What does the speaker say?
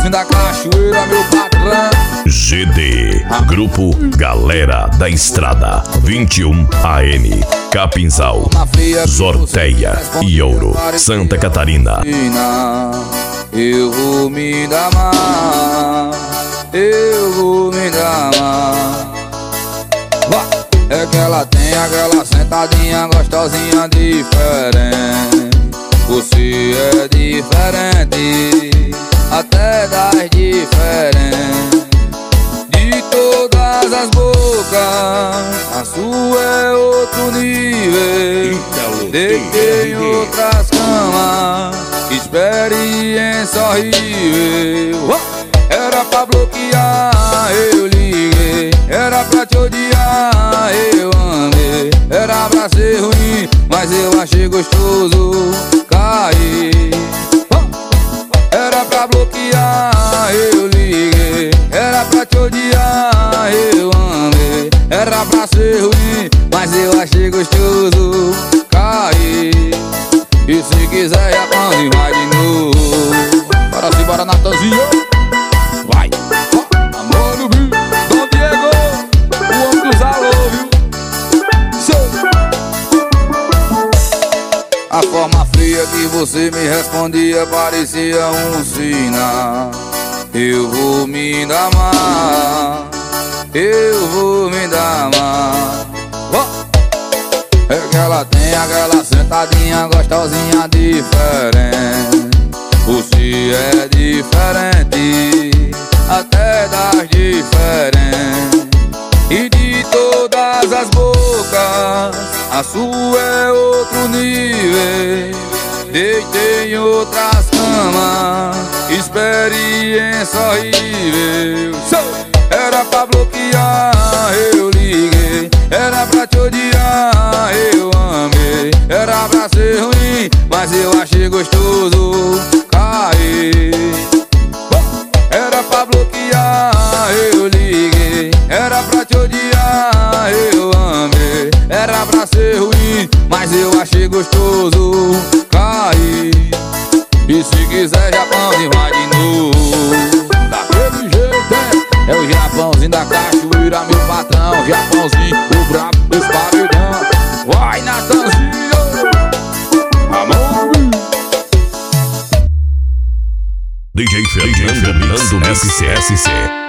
Japãozinho da cachoeira, meu patrão. GD, Grupo Galera da Estrada, 21 AM, Capinzal, Zorteia e Ouro, Santa Catarina. Eu vou me dar mal, eu vou me dar mal. É que ela tem aquela sentadinha gostosinha diferente. Você é diferente, até das diferentes. De todas as bocas, a sua é outro nível. Deitei em outras camas, experiência horrível. Era pra bloquear, eu liguei. Era pra te odiar, eu amei. Era pra ser ruim, mas eu achei gostoso cair. Era pra bloquear, eu liguei. Era pra te odiar, eu amei. Era pra ser ruim, mas eu achei gostoso cair. E se quiser já pode vai de novo. Bora sim, bora Natanzinho. Vai, amor no Rio, Dom Diego, o homem dos alô, viu? A forma fria que você me respondia parecia um sinal. Eu vou me dar mal, eu vou me dar mal. É que ela tem aquela sentadinha gostosinha diferente. Você é diferente, até das diferentes. E de todas as bocas, a sua é outro nível. Deitei em outras camas, experiência horrível. Era pra bloquear, eu liguei. Era pra te odiar, eu amei. Era pra ser ruim, mas eu achei gostoso cair. Era pra bloquear, eu liguei. Era pra te odiar, eu amei. Era pra ser ruim, mas eu achei gostoso cair. E se quiser Japão, vai de novo. Daquele jeito é o Japãozinho da cachoeira, meu patrão. Japãozinho, o brabo dos paredão. Vai Natanzinho, amor. DJ Fernando SC.